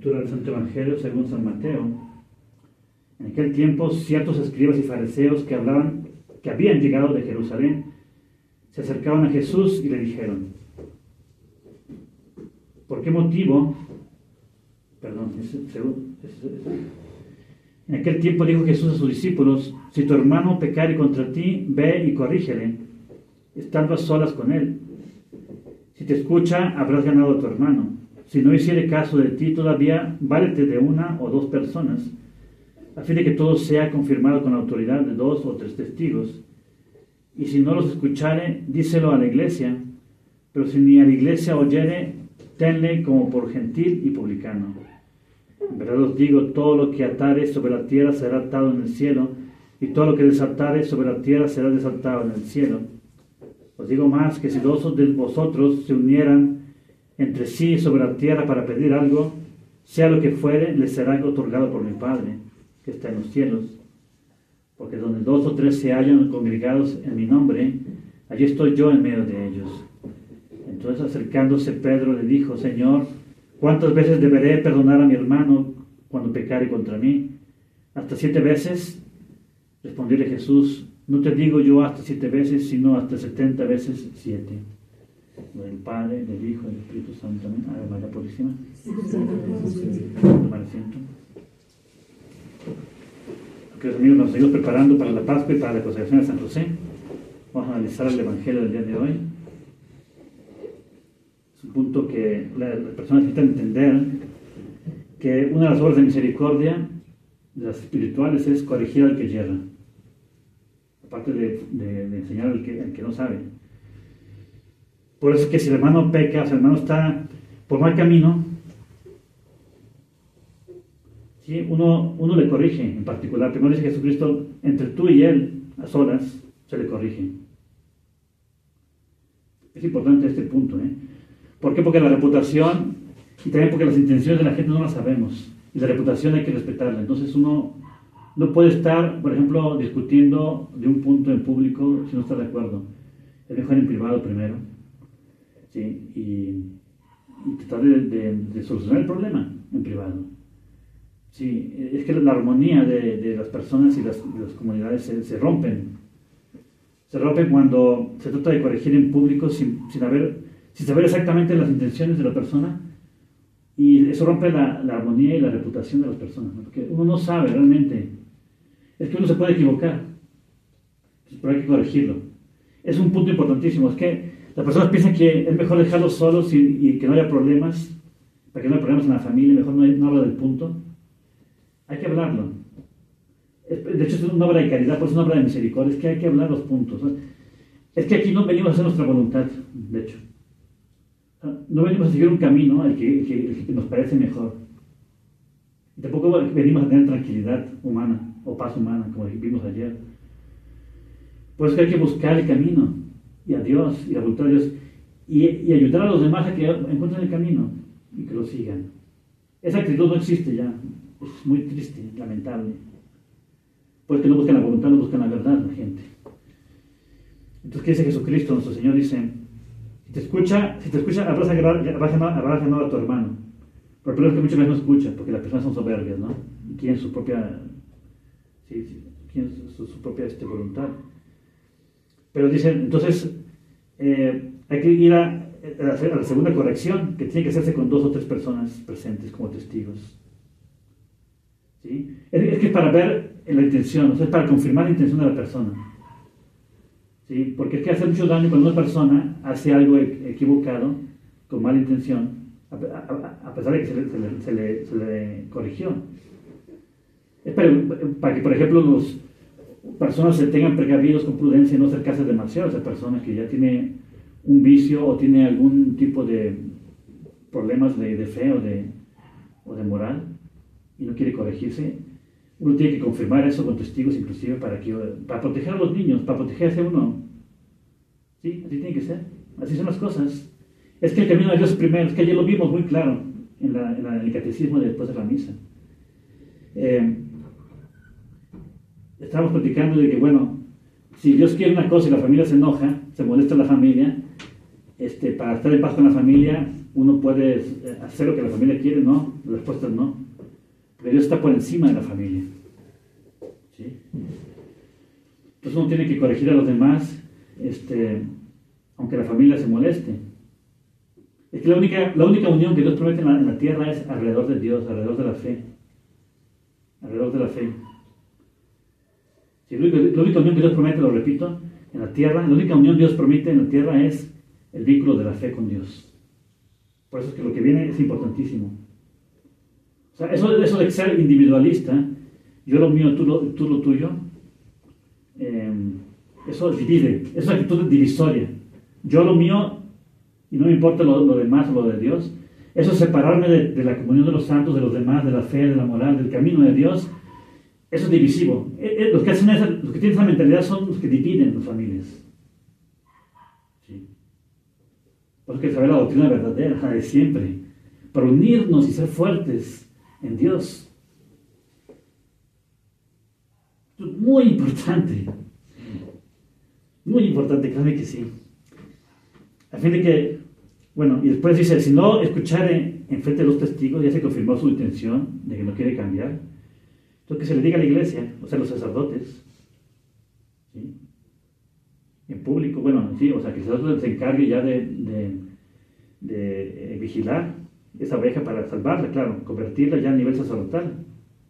Lectura del Santo Evangelio según San Mateo. En aquel tiempo, ciertos escribas y fariseos que habían llegado de Jerusalén, se acercaban a Jesús y le dijeron: ¿por qué motivo? En aquel tiempo dijo Jesús a sus discípulos: si tu hermano pecare contra ti, ve y corrígele, estando a solas con él. Si te escucha, habrás ganado a tu hermano. Si no hiciere caso de ti, todavía válete de una o dos personas, a fin de que todo sea confirmado con la autoridad de 2 o 3 testigos. Y si no los escuchare, díselo a la iglesia. Pero si ni a la iglesia oyere, tenle como por gentil y publicano. En verdad os digo, todo lo que atare sobre la tierra será atado en el cielo, y todo lo que desatare sobre la tierra será desatado en el cielo. Os digo más, que si 2 de vosotros se unieran entre sí sobre la tierra para pedir algo, sea lo que fuere, les será otorgado por mi Padre, que está en los cielos. Porque donde 2 o 3 se hallan congregados en mi nombre, allí estoy yo en medio de ellos. Entonces, acercándose, Pedro le dijo: Señor, ¿cuántas veces deberé perdonar a mi hermano cuando pecare contra mí? ¿Hasta 7 veces? Respondióle Jesús: no te digo yo hasta 7 veces, sino hasta 70 veces 7. Del Padre, del Hijo y del Espíritu Santo. Amén. Ave María Purísima. Tomar asiento. Queridos amigos, nos seguimos preparando para la Pascua y para la consagración de San José. Vamos a analizar el Evangelio del día de hoy. Es un punto que las personas necesitan entender, que una de las obras de misericordia, de las espirituales, es corregir al que yerra, aparte de enseñar al que no sabe. Por eso es que si el hermano peca, o si el hermano está por mal camino, ¿sí? uno le corrige en particular. Primero dice Jesucristo: entre tú y él, a solas, se le corrige. Es importante este punto, ¿eh? ¿Por qué? Porque la reputación, y también porque las intenciones de la gente no las sabemos, y la reputación hay que respetarla. Entonces uno no puede estar, por ejemplo, discutiendo de un punto en público si no está de acuerdo. Es mejor en privado primero, ¿sí? Y tratar de solucionar el problema en privado. Sí, es que la armonía de las personas y las comunidades se rompen. Se rompen cuando se trata de corregir en público sin saber exactamente las intenciones de la persona, y eso rompe la armonía y la reputación de las personas, ¿no? Porque uno no sabe realmente. Es que uno se puede equivocar, pero hay que corregirlo. Es un punto importantísimo. Es que las personas piensan que es mejor dejarlos solos y que no haya problemas, para que no haya problemas en la familia, mejor no habla del punto. Hay que hablarlo. De hecho, es una obra de caridad, por eso es una obra de misericordia. Es que hay que hablar los puntos, ¿no? Es que aquí no venimos a hacer nuestra voluntad, de hecho. No venimos a seguir un camino el que nos parece mejor. Y tampoco venimos a tener tranquilidad humana o paz humana, como vimos ayer. Por eso hay que buscar el camino, y a Dios, y la voluntad de Dios, y ayudar a los demás a que encuentren el camino y que lo sigan. Esa actitud no existe ya. Es muy triste, lamentable. Porque no buscan la voluntad, no buscan la verdad, la gente. Entonces, ¿qué dice Jesucristo? Nuestro Señor dice: si te escucha, habrás ganado a tu hermano. Pero el problema es que muchas veces no escucha, porque las personas son soberbias, ¿no? Y quieren su propia, su propia voluntad. Pero dice, entonces, hay que ir a la segunda corrección, que tiene que hacerse con 2 o 3 personas presentes como testigos. ¿Sí? Es que es para ver la intención, o sea, es para confirmar la intención de la persona. ¿Sí? Porque es que hace mucho daño cuando una persona hace algo equivocado, con mala intención, a pesar de que se le corrigió. Es para que, por ejemplo, las personas se tengan precavidos con prudencia y no acercarse demasiado a esa persona que ya tiene un vicio o tiene algún tipo de problemas de fe o de moral y no quiere corregirse. Uno tiene que confirmar eso con testigos, inclusive para proteger a los niños, para protegerse a uno. ¿Sí? Así tiene que ser. Así son las cosas. Es que el camino de Dios es primero. Es que ayer lo vimos muy claro en el catecismo después de la misa. Estábamos platicando de que, bueno, si Dios quiere una cosa y la familia se enoja, se molesta la familia, para estar en paz con la familia, uno puede hacer lo que la familia quiere, ¿no? La respuesta es no. Porque Dios está por encima de la familia. ¿Sí? Entonces uno tiene que corregir a los demás, aunque la familia se moleste. Es que la única unión que Dios promete en la tierra es alrededor de Dios, alrededor de la fe. Alrededor de la fe. Sí, la única unión que Dios promete, lo repito, en la tierra, la única unión que Dios promete en la tierra es el vínculo de la fe con Dios. Por eso es que lo que viene es importantísimo. O sea, eso de ser individualista, yo lo mío, tú lo tuyo, eso divide, es una actitud divisoria. Yo lo mío y no me importa lo demás o lo de Dios. Eso es separarme de la comunión de los santos, de los demás, de la fe, de la moral, del camino de Dios. Eso es divisivo. Los que tienen esa mentalidad son los que dividen las familias. Sí. Por eso hay que saber la doctrina verdadera de siempre, para unirnos y ser fuertes en Dios. Esto es muy importante. Muy importante, créanme que sí. A fin de que, bueno, y después dice, si no escuchare en frente de los testigos, ya se confirmó su intención de que no quiere cambiar. Entonces que se le diga a la iglesia, o sea, a los sacerdotes, ¿sí? En público, bueno, sí, o sea, que el sacerdote se encargue ya de vigilar esa oveja para salvarla, claro, convertirla ya a nivel sacerdotal.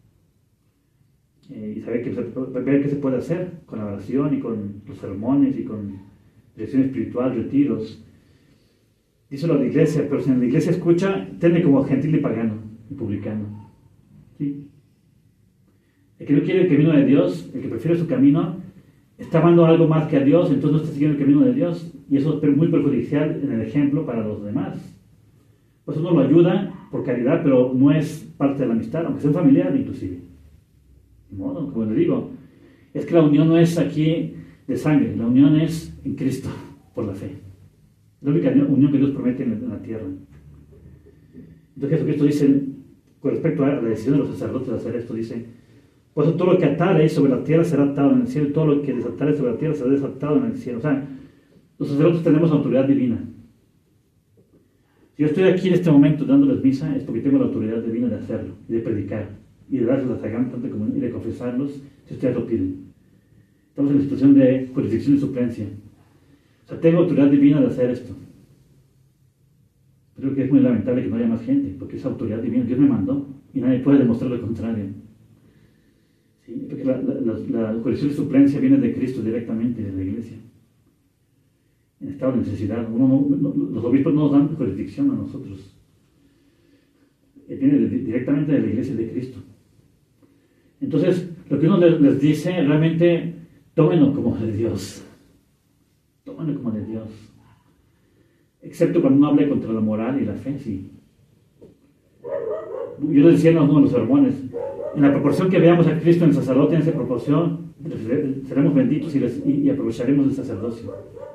Y saber ver qué se puede hacer con la oración y con los sermones y con dirección espiritual, retiros. Díselo a la iglesia, pero si en la iglesia escucha, tenle como gentil y pagano y publicano. ¿Sí? El que no quiere el camino de Dios, el que prefiere su camino, está amando algo más que a Dios, entonces no está siguiendo el camino de Dios. Y eso es muy perjudicial en el ejemplo para los demás. Pues uno lo ayuda por caridad, pero no es parte de la amistad, aunque sea un familiar inclusive. De modo, como le digo, es que la unión no es aquí de sangre, la unión es en Cristo, por la fe. La única unión que Dios promete en la tierra. Entonces Jesucristo dice, con respecto a la decisión de los sacerdotes de hacer esto, dice, pues todo lo que atare sobre la tierra será atado en el cielo, y todo lo que desatare sobre la tierra será desatado en el cielo. O sea, los sacerdotes tenemos autoridad divina. Si yo estoy aquí en este momento dándoles misa, es porque tengo la autoridad divina de hacerlo, y de predicar, y de darles la sagrada comunión, y de confesarlos, si ustedes lo piden. Estamos en la situación de jurisdicción y suplencia. O sea, tengo autoridad divina de hacer esto. Creo que es muy lamentable que no haya más gente, porque esa autoridad divina, Dios me mandó, y nadie puede demostrar lo contrario. ¿Sí? Porque la jurisdicción y suplencia viene de Cristo directamente, de la iglesia. En estado de necesidad. Los obispos no nos dan jurisdicción a nosotros. Viene directamente de la iglesia de Cristo. Entonces, lo que uno les dice, realmente, tómenlo como de Dios. Tómenlo como de Dios. Excepto cuando uno hable contra la moral y la fe, sí. Yo les decía en los sermones, en la proporción que veamos a Cristo en el sacerdote, en esa proporción, seremos benditos y aprovecharemos el sacerdocio.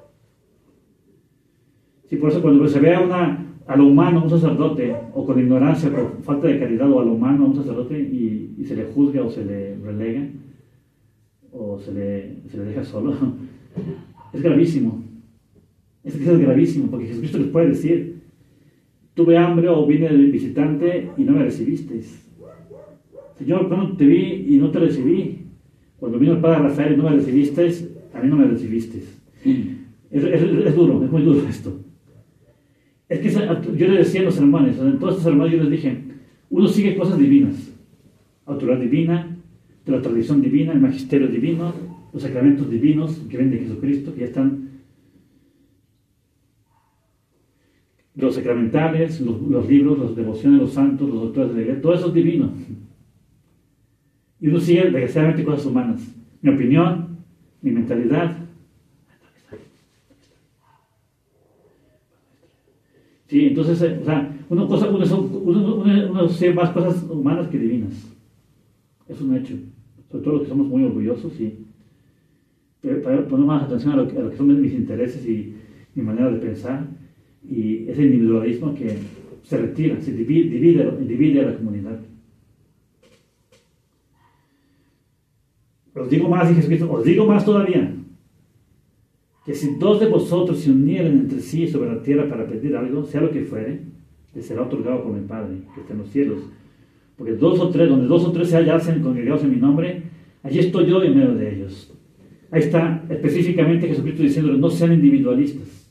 Sí, por eso cuando se vea a lo humano un sacerdote, o con ignorancia, por falta de caridad, o a lo humano un sacerdote, y se le juzga o se le relega, o se le deja solo, es gravísimo. Es gravísimo, porque Jesucristo les puede decir, tuve hambre o vine de visitante y no me recibisteis. Señor, cuando te vi y no te recibí, cuando vino el padre Rafael y no me recibisteis, a mí no me recibisteis. Es duro, es muy duro esto. Es que yo le decía a los hermanos, en todos estos hermanos yo les dije, uno sigue cosas divinas, autoridad divina, de la tradición divina, el magisterio divino, los sacramentos divinos que vienen de Jesucristo, que ya están, los sacramentales, los libros, las devociones de los santos, los doctores de la iglesia, todo eso es divino. Y uno sigue desgraciadamente cosas humanas, mi opinión, mi mentalidad. Sí, entonces, o sea, uno sigue más cosas humanas que divinas. Es un hecho. Sobre todo los que somos muy orgullosos y ponemos más atención a lo que son mis intereses y mi manera de pensar, y ese individualismo que se retira, se divide a la comunidad. Os digo más, dice Jesucristo, os digo más todavía, que si dos de vosotros se unieren entre sí sobre la tierra para pedir algo, sea lo que fuere, les será otorgado por mi Padre, que está en los cielos. Porque donde dos o tres se hacen congregados en mi nombre, allí estoy yo en medio de ellos. Ahí está específicamente Jesucristo diciéndoles, no sean individualistas.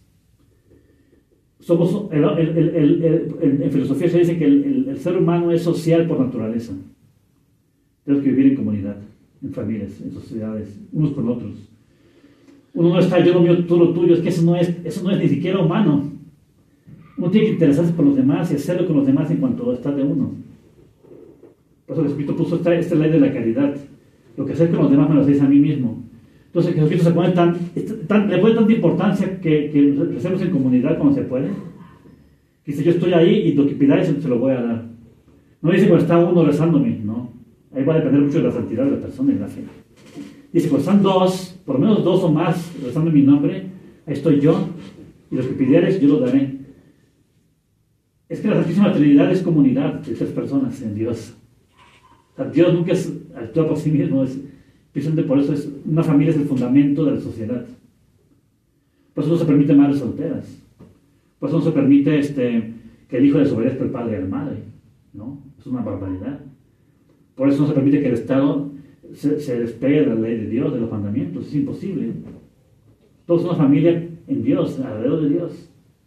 En filosofía se dice que el ser humano es social por naturaleza. Tenemos que vivir en comunidad, en familias, en sociedades, unos con otros. Uno no está yo lo mío, tú lo tuyo, es que eso no es ni siquiera humano. Uno tiene que interesarse por los demás y hacerlo con los demás en cuanto está de uno. Por eso Jesucristo puso esta ley de la caridad. Lo que hacer con los demás me lo hacéis a mí mismo. Entonces Jesucristo le pone tanta importancia que lo hacemos en comunidad cuando se puede. Que dice, yo estoy ahí y lo que pidáis se lo voy a dar. No dice cuando está uno rezándome, no. Ahí va a depender mucho de la santidad de la persona y de la fe. Dice, cuando están dos, por lo menos dos o más, rezando en mi nombre, ahí estoy yo, y lo que pidieres yo lo daré. Es que la Santísima Trinidad es comunidad de tres personas en Dios. O sea, Dios nunca actúa por sí mismo, precisamente por eso una familia es el fundamento de la sociedad. Por eso no se permite madres solteras. Por eso no se permite que el hijo desobedezca al padre y a la madre, ¿no? Es una barbaridad. Por eso no se permite que el Estado se despegue de la ley de Dios, de los mandamientos. Es imposible. Todos son una familia en Dios, alrededor de Dios.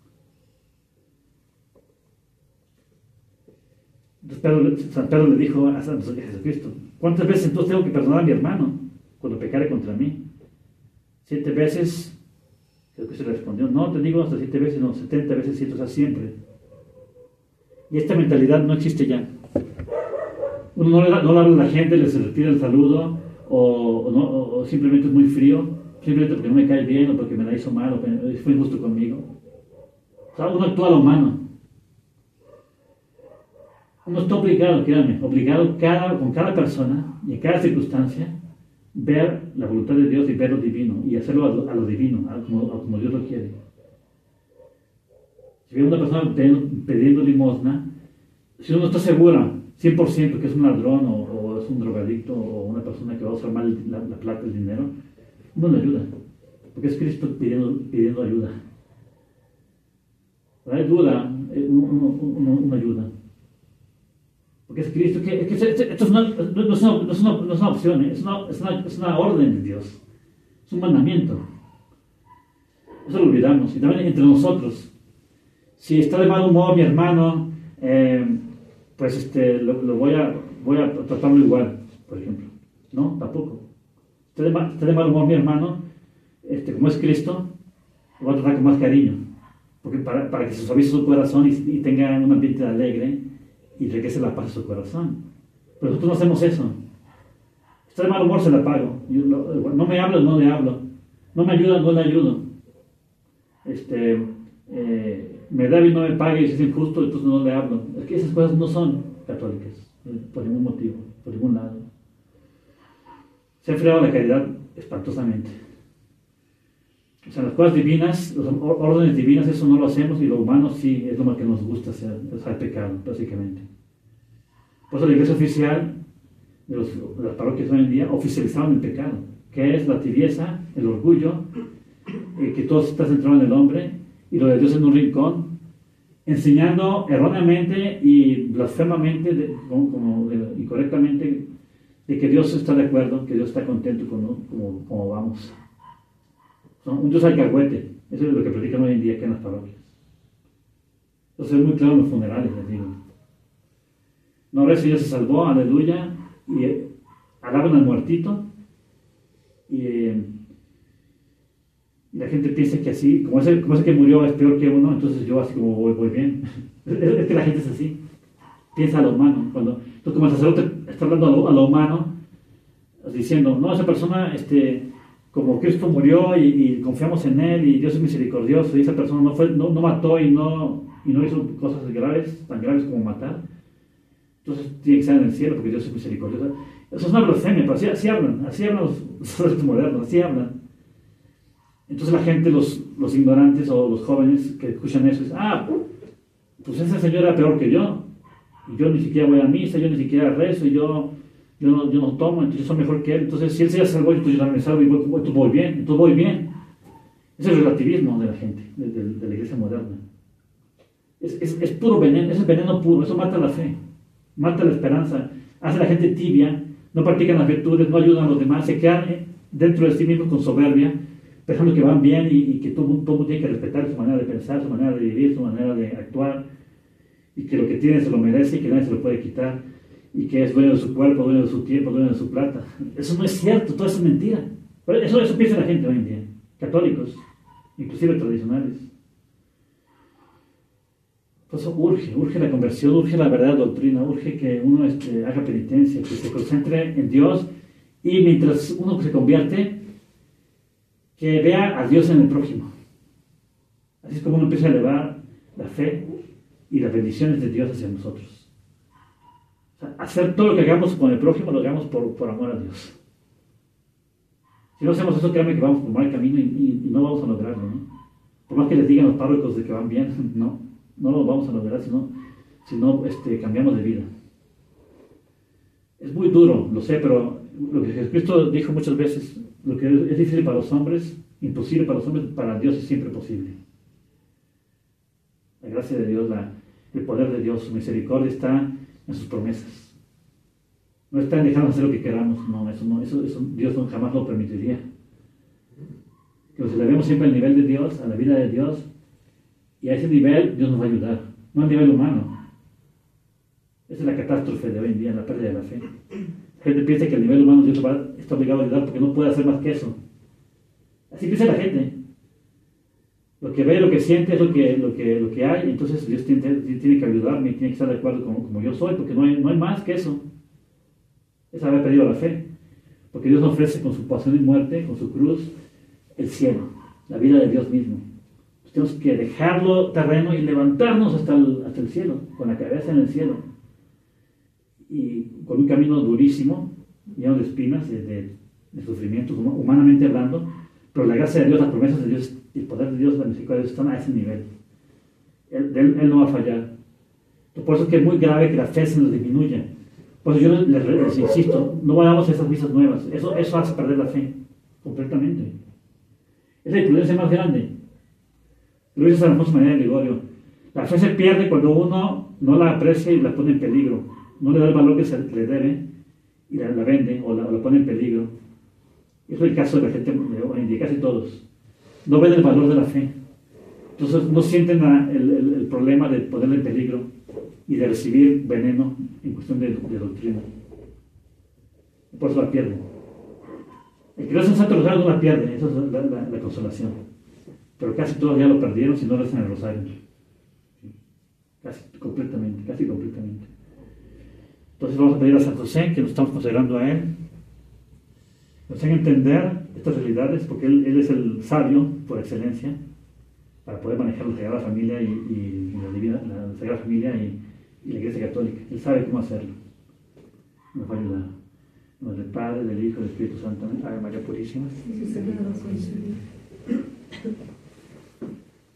Entonces San Pedro le dijo a Jesucristo, ¿cuántas veces entonces tengo que perdonar a mi hermano cuando pecare contra mí? 7 veces. Jesucristo le respondió, no te digo hasta 7 veces, no, 70 veces 7, o sea, siempre. Y esta mentalidad no existe ya. Uno no le habla a la gente, les retira el saludo, o simplemente es muy frío, simplemente porque no me cae bien, o porque me la hizo mal, o fue injusto conmigo. O sea, uno actúa a lo humano. Uno está obligado, créanme, con cada persona y en cada circunstancia, ver la voluntad de Dios y ver lo divino, y hacerlo a lo divino, como Dios lo quiere. Si ve a una persona pidiendo limosna, si uno no está segura 100% que es un ladrón o es un drogadicto o una persona que va a usar mal la plata, el dinero, uno le ayuda, porque es Cristo pidiendo ayuda. Hay duda, uno ayuda. Porque es Cristo, esto no es una opción, es una orden de Dios, es un mandamiento. Eso lo olvidamos. Y también entre nosotros, si está de mal humor mi hermano, pues lo voy a tratarlo igual, por ejemplo. No, tampoco. Está de mal humor mi hermano, como es Cristo, lo voy a tratar con más cariño, porque para que se suavice su corazón y tenga un ambiente alegre y regrese la paz a su corazón. Pero nosotros no hacemos eso. Está de mal humor, se la pago. No me hablo, no le hablo. No me ayuda, no le ayudo. Me debe y no me pague y si es injusto, entonces no le hablo. Es que esas cosas no son católicas, por ningún motivo, por ningún lado. Se ha enfriado la caridad espantosamente. O sea, las cosas divinas, los órdenes divinas, eso no lo hacemos, y lo humano sí es lo que nos gusta hacer, es el pecado, básicamente. Por eso la iglesia oficial de las parroquias hoy en día oficializaron el pecado, que es la tibieza, el orgullo, que todo está centrado en el hombre, y lo de Dios en un rincón, enseñando erróneamente y blasfemamente y correctamente de que Dios está de acuerdo, que Dios está contento como vamos. Un Dios alcahuete, eso es lo que predican hoy en día aquí en las parroquias. Eso es muy claro en los funerales, les digo. No reza, ya se salvó, aleluya, y alaban al muertito, y la gente piensa que así, como ese que murió es peor que uno, entonces yo así como voy bien. Es que la gente es así, piensa a lo humano. Entonces como el sacerdote está hablando a lo humano, diciendo, no, esa persona, como Cristo murió y confiamos en Él y Dios es misericordioso, y esa persona no mató y no hizo cosas tan graves como matar, entonces tiene que estar en el cielo porque Dios es misericordioso. Eso es una blasfemia, pero así hablan los sacerdotes modernos, así hablan. Entonces la gente, los ignorantes o los jóvenes que escuchan eso, dicen, pues ese señor era peor que yo, y yo ni siquiera voy a misa, yo ni siquiera rezo, y yo no tomo, entonces yo soy mejor que él. Entonces si él se salvó, entonces yo también me salvo y entonces voy bien. Ese es el relativismo de la gente, de la iglesia moderna. Es puro veneno, es el veneno puro, eso mata la fe, mata la esperanza, hace a la gente tibia, no practican las virtudes, no ayudan a los demás, se quedan dentro de sí mismos con soberbia, pensando que van bien y que todo el mundo tiene que respetar su manera de pensar, su manera de vivir, su manera de actuar, y que lo que tiene se lo merece y que nadie se lo puede quitar, y que es dueño de su cuerpo, dueño de su tiempo, dueño de su plata. Eso no es cierto, todo eso es mentira. Pero eso piensa la gente hoy en día, católicos, inclusive tradicionales. Por eso urge la conversión, urge la verdadera doctrina, urge que uno haga penitencia, que se concentre en Dios, y mientras uno se convierte, que vea a Dios en el prójimo. Así es como uno empieza a elevar la fe y las bendiciones de Dios hacia nosotros. O sea, hacer todo lo que hagamos con el prójimo, lo hagamos por amor a Dios. Si no hacemos eso, créanme que vamos por mal camino y no vamos a lograrlo, ¿no? Por más que les digan los párrocos de que van bien, no lo vamos a lograr si no cambiamos de vida. Es muy duro, lo sé, pero lo que Jesucristo dijo muchas veces, lo que es difícil para los hombres, imposible para los hombres, para Dios es siempre posible. La gracia de Dios, el poder de Dios, su misericordia está en sus promesas. No está en dejarnos hacer lo que queramos, eso Dios jamás lo permitiría. Que nos elevemos siempre al nivel de Dios, a la vida de Dios, y a ese nivel Dios nos va a ayudar, no al nivel humano. Esa es la catástrofe de hoy en día, la pérdida de la fe. La gente piensa que al nivel humano Dios está obligado a ayudar porque no puede hacer más que eso. Así piensa la gente. Lo que ve, lo que siente es lo que hay, entonces Dios tiene que ayudarme, tiene que estar de acuerdo como yo soy, porque no hay más que eso. Es haber perdido la fe. Porque Dios nos ofrece con su pasión y muerte, con su cruz, el cielo, la vida de Dios mismo. Pues tenemos que dejarlo terreno y levantarnos hasta el cielo, con la cabeza en el cielo. Y con un camino durísimo, lleno de espinas, de sufrimientos, humanamente hablando, pero la gracia de Dios, las promesas de Dios, el poder de Dios, la misericordia de Dios están a ese nivel. Él no va a fallar. Por eso es que es muy grave que la fe se nos disminuya. Por eso yo les insisto, no vayamos a esas misas nuevas. Eso hace perder la fe, completamente. Es la imprudencia más grande. Lo dice San Alfonso María de Ligorio. La fe se pierde cuando uno no la aprecia y la pone en peligro. No le da el valor que le debe y la vende o la pone en peligro. Eso es el caso de la gente hoy en día, casi todos. No ven el valor de la fe. Entonces no sienten el problema de ponerla en peligro y de recibir veneno en cuestión de doctrina. Por eso la pierden. El que no es un santo rosario no la pierde, esa es la consolación. Pero casi todos ya lo perdieron si no rezan el rosario. Casi completamente. Entonces vamos a pedir a San José, que nos estamos consagrando a él, nos haga entender estas realidades, porque él es el sabio por excelencia para poder manejar la Sagrada Familia y la Sagrada Familia y la Iglesia Católica. Él sabe cómo hacerlo. Nos va a ayudar. En nombre del Padre, del Hijo y del Espíritu Santo. Ave María Purísima.